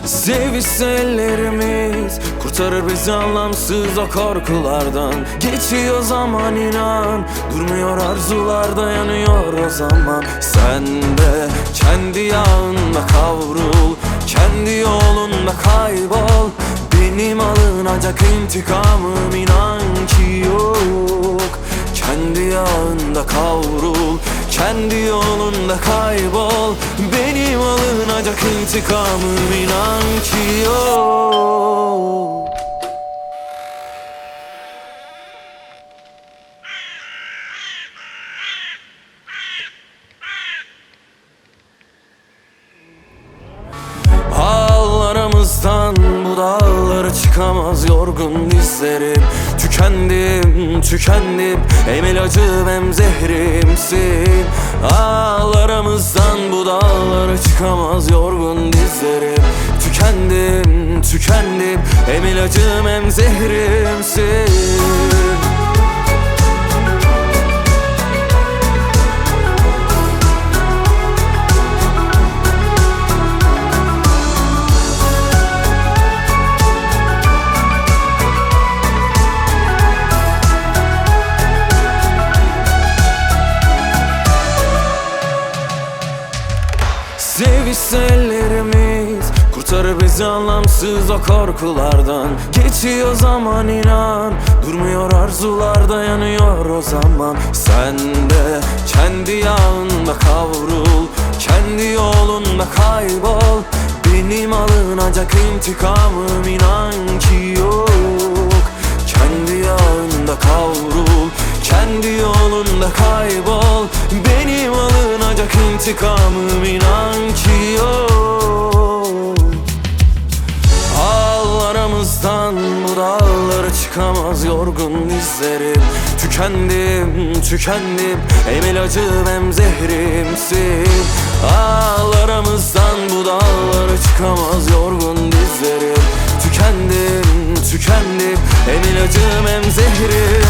Sevişse ellerimiz, kurtarır bizi anlamsız o korkulardan. Geçiyor zaman inan, durmuyor arzular, dayanıyor o zaman. Sen de kendi yağında kavrul, kendi yolunda kaybol. Benim alınacak intikamım inan ki yok. Kendi yağında kavrul, kendi yolunda kaybol. Benim alınacak intikamım inan ki yok. Aramızdan bu dağlara çıkamaz yorgun dizlerim. Tükendim, tükendim, hem ilacım hem zehrimsin. Aramızdan bu dağlara çıkamaz yorgun dizlerim. Tükendim, tükendim, hem ilacım hem zehrimsin. Sevişse ellerimiz, kurtarır bizi anlamsız o korkulardan. Geçiyor zaman inan, durmuyor arzular, dayanıyor o zaman. Sen de kendi yağında kavrul, kendi yolunda kaybol. Benim alınacak intikamım inan ki yok. Kendi yağında kavrul, kendi yolunda kaybol. Benim alınacak intikamım inan ki yok. Aramızdan bu dağlara çıkamaz yorgun dizlerim. Tükendim, tükendim, hem ilacım hem zehrimsin. Aramızdan bu dağlara çıkamaz yorgun dizlerim. Tükendim, tükendim, hem ilacım hem zehrim.